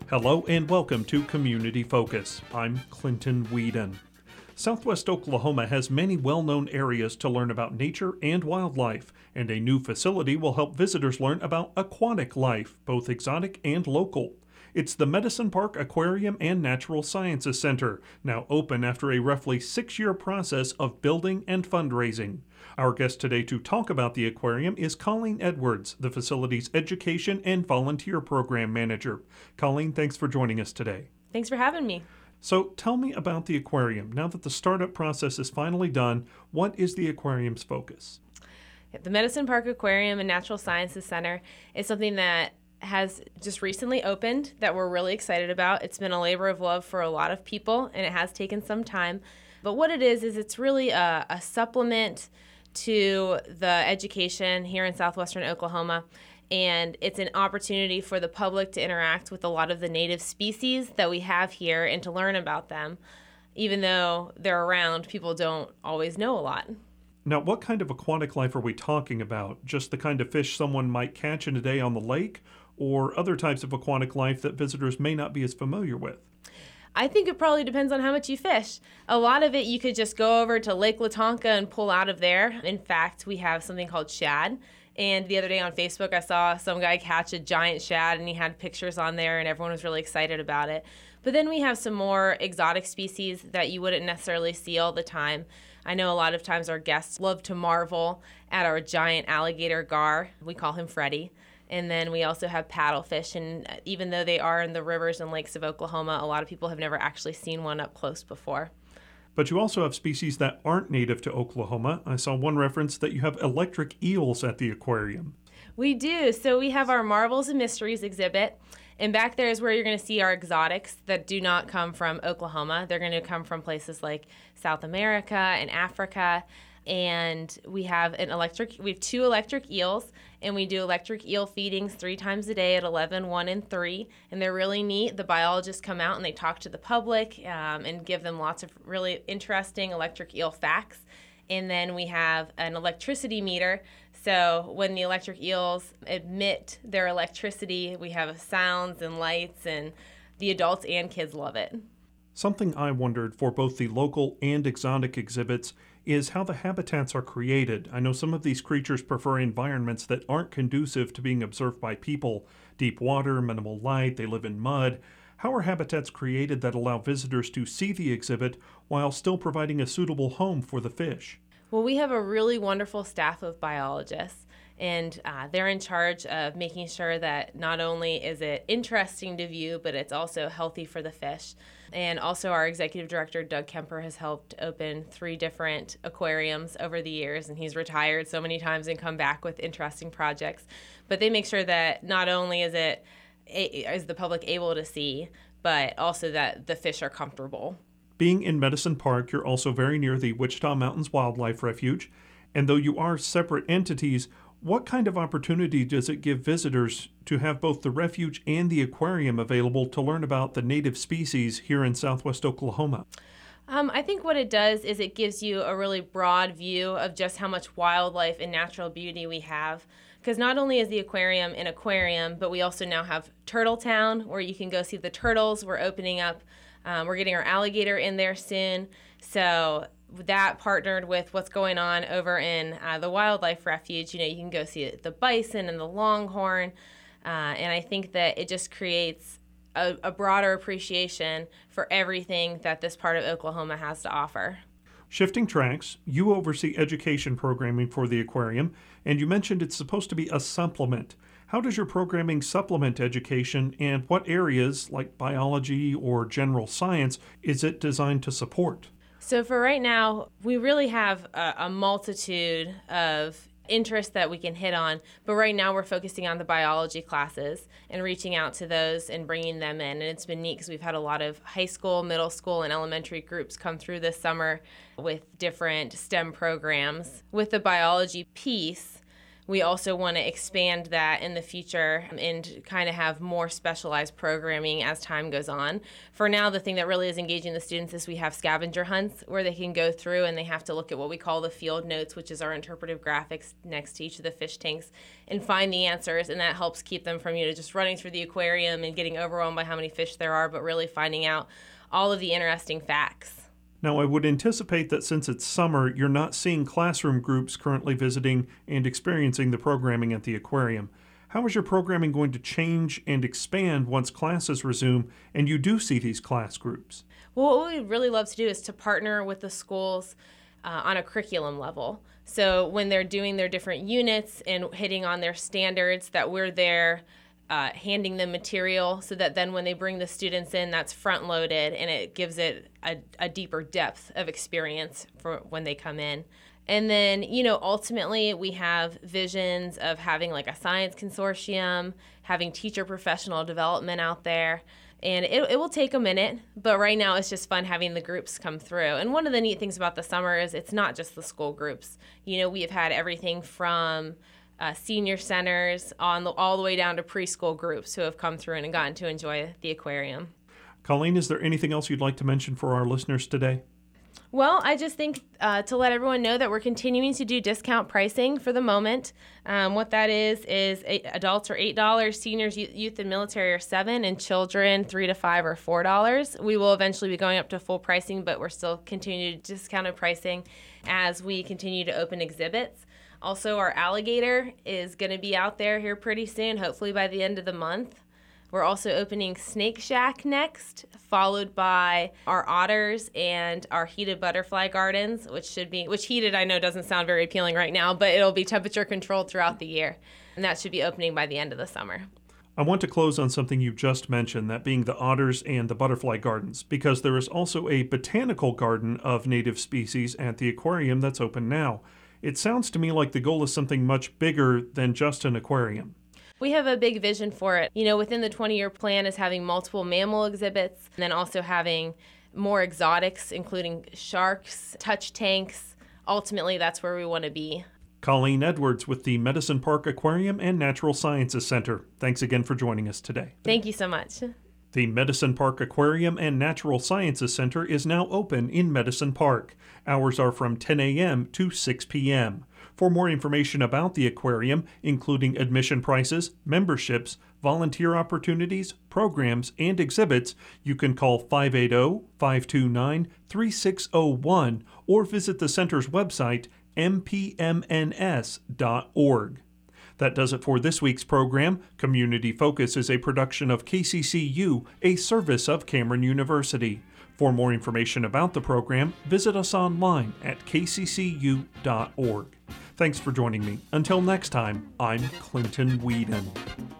Hello and welcome to Community Focus. I'm Clinton Whedon. Southwest Oklahoma has many well-known areas to learn about nature and wildlife, and a new facility will help visitors learn about aquatic life, both exotic and local. It's the Medicine Park Aquarium and Natural Sciences Center, now open after a roughly 6-year process of building and fundraising. Our guest today to talk about the aquarium is Colleen Edwards, the facility's Education and Volunteer Program Manager. Colleen, thanks for joining us today. Thanks for having me. So tell me about the aquarium. Now that the startup process is finally done, what is the aquarium's focus? The Medicine Park Aquarium and Natural Sciences Center is something that has just recently opened that we're really excited about. It's been a labor of love for a lot of people, and it has taken some time. But what it is it's really a supplement to the education here in southwestern Oklahoma, and it's an opportunity for the public to interact with a lot of the native species that we have here and to learn about them. Even though they're around, people don't always know a lot. Now, what kind of aquatic life are we talking about? Just the kind of fish someone might catch in a day on the lake, or other types of aquatic life that visitors may not be as familiar with? I think it probably depends on how much you fish. A lot of it you could just go over to Lake Latonka and pull out of there. In fact, we have something called shad. And the other day on Facebook, I saw some guy catch a giant shad, and he had pictures on there, and everyone was really excited about it. But then we have some more exotic species that you wouldn't necessarily see all the time. I know a lot of times our guests love to marvel at our giant alligator gar. We call him Freddy. And then we also have paddlefish, and even though they are in the rivers and lakes of Oklahoma, a lot of people have never actually seen one up close before. But you also have species that aren't native to Oklahoma. I saw one reference that you have electric eels at the aquarium. We do. So we have our Marvels and Mysteries exhibit, and back there is where you're going to see our exotics that do not come from Oklahoma. They're going to come from places like South America and Africa. And we have we have 2 electric eels, and we do electric eel feedings 3 times a day at 11, 1, and 3. And they're really neat. The biologists come out and they talk to the public and give them lots of really interesting electric eel facts. And then we have an electricity meter. So when the electric eels emit their electricity, we have sounds and lights, and the adults and kids love it. Something I wondered for both the local and exotic exhibits is how the habitats are created. I know some of these creatures prefer environments that aren't conducive to being observed by people. Deep water, minimal light, they live in mud. How are habitats created that allow visitors to see the exhibit while still providing a suitable home for the fish? Well, we have a really wonderful staff of biologists, and they're in charge of making sure that not only is it interesting to view, but it's also healthy for the fish. And also our executive director, Doug Kemper, has helped open 3 different aquariums over the years, and he's retired so many times and come back with interesting projects. But they make sure that not only is the public able to see, but also that the fish are comfortable. Being in Medicine Park, you're also very near the Wichita Mountains Wildlife Refuge, and though you are separate entities, what kind of opportunity does it give visitors to have both the refuge and the aquarium available to learn about the native species here in southwest Oklahoma? I think what it does is it gives you a really broad view of just how much wildlife and natural beauty we have. Because not only is the aquarium an aquarium, but we also now have Turtle Town, where you can go see the turtles. We're opening up, we're getting our alligator in there soon. So that partnered with what's going on over in the wildlife refuge. You can go see the bison and the longhorn. And I think that it just creates a broader appreciation for everything that this part of Oklahoma has to offer. Shifting tracks, you oversee education programming for the aquarium, and you mentioned it's supposed to be a supplement. How does your programming supplement education, and what areas, like biology or general science, is it designed to support? So for right now, we really have a multitude of interests that we can hit on, but right now we're focusing on the biology classes and reaching out to those and bringing them in. And it's been neat because we've had a lot of high school, middle school, and elementary groups come through this summer with different STEM programs. With the biology piece, We also want to expand that in the future and kind of have more specialized programming as time goes on. For now, the thing that really is engaging the students is we have scavenger hunts where they can go through and they have to look at what we call the field notes, which is our interpretive graphics next to each of the fish tanks, and find the answers. And that helps keep them from, just running through the aquarium and getting overwhelmed by how many fish there are, but really finding out all of the interesting facts. Now, I would anticipate that since it's summer, you're not seeing classroom groups currently visiting and experiencing the programming at the aquarium. How is your programming going to change and expand once classes resume and you do see these class groups? Well, what we'd really love to do is to partner with the schools on a curriculum level. So when they're doing their different units and hitting on their standards, that we're there handing them material so that then when they bring the students in, that's front loaded and it gives it a deeper depth of experience for when they come in. And then, ultimately we have visions of having like a science consortium, having teacher professional development out there. And it will take a minute, but right now it's just fun having the groups come through. And one of the neat things about the summer is it's not just the school groups. We have had everything from senior centers all the way down to preschool groups who have come through and gotten to enjoy the aquarium. Colleen, is there anything else you'd like to mention for our listeners today? Well, I just think to let everyone know that we're continuing to do discount pricing for the moment. What that is adults are $8, seniors, youth, and military are $7, and children $3 to $5 or $4. We will eventually be going up to full pricing, but we're still continuing discounted pricing as we continue to open exhibits. Also, our alligator is going to be out there here pretty soon, hopefully by the end of the month. We're also opening Snake Shack next, followed by our otters and our heated butterfly gardens, which heated I know doesn't sound very appealing right now, but it'll be temperature controlled throughout the year. And that should be opening by the end of the summer. I want to close on something you just mentioned, that being the otters and the butterfly gardens, because there is also a botanical garden of native species at the aquarium that's open now. It sounds to me like the goal is something much bigger than just an aquarium. We have a big vision for it. Within the 20-year plan is having multiple mammal exhibits and then also having more exotics, including sharks, touch tanks. Ultimately, that's where we want to be. Colleen Edwards with the Medicine Park Aquarium and Natural Sciences Center. Thanks again for joining us today. Thank you so much. The Medicine Park Aquarium and Natural Sciences Center is now open in Medicine Park. Hours are from 10 a.m. to 6 p.m. For more information about the aquarium, including admission prices, memberships, volunteer opportunities, programs, and exhibits, you can call 580-529-3601 or visit the center's website, mpmns.org. That does it for this week's program. Community Focus is a production of KCCU, a service of Cameron University. For more information about the program, visit us online at kccu.org. Thanks for joining me. Until next time, I'm Clinton Whedon.